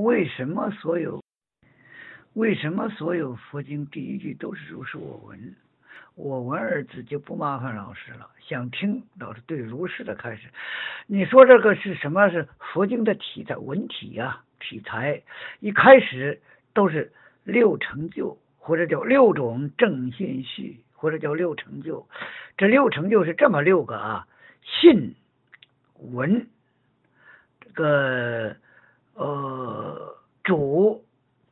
为什么所有佛经第一句都是如是我闻？我闻二字就不麻烦老师了，想听老师对如是的开始。你说这个是什么？是佛经的题材文体啊，题材一开始都是六成就，或者叫六种正信序，或者叫六成就。这六成就是这么六个啊：信、闻、这个主，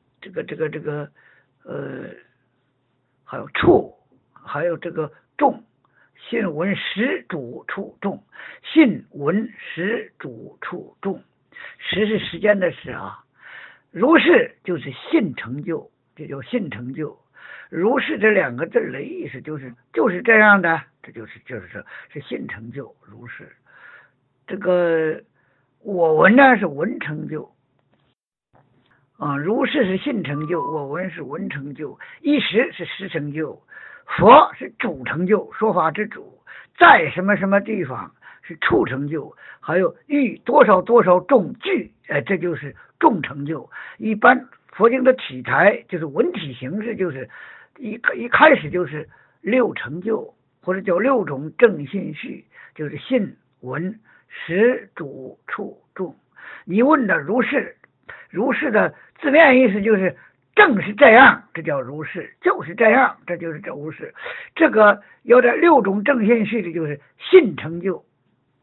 还有处，还有这个众。信闻识主处众，信闻识主处众，识是时间的识啊。如是就是信成就，这叫信成就。如是这两个字的意思就是这样的，这是信成就。如是这个我闻呢是闻成就啊，如是是信成就，我闻是闻成就，一时是识成就，佛是主成就，说法之主，在什么什么地方是处成就，还有遇多少多少众聚，这就是众成就。一般佛经的体裁就是文体形式，就是一开始就是六成就，或者叫六种正信序，就是信闻识主处众。你问的如是，如是的字面意思就是正是这样，这叫如是，就是这样，这就是这如是。这个有点六种正信序的，就是信成就，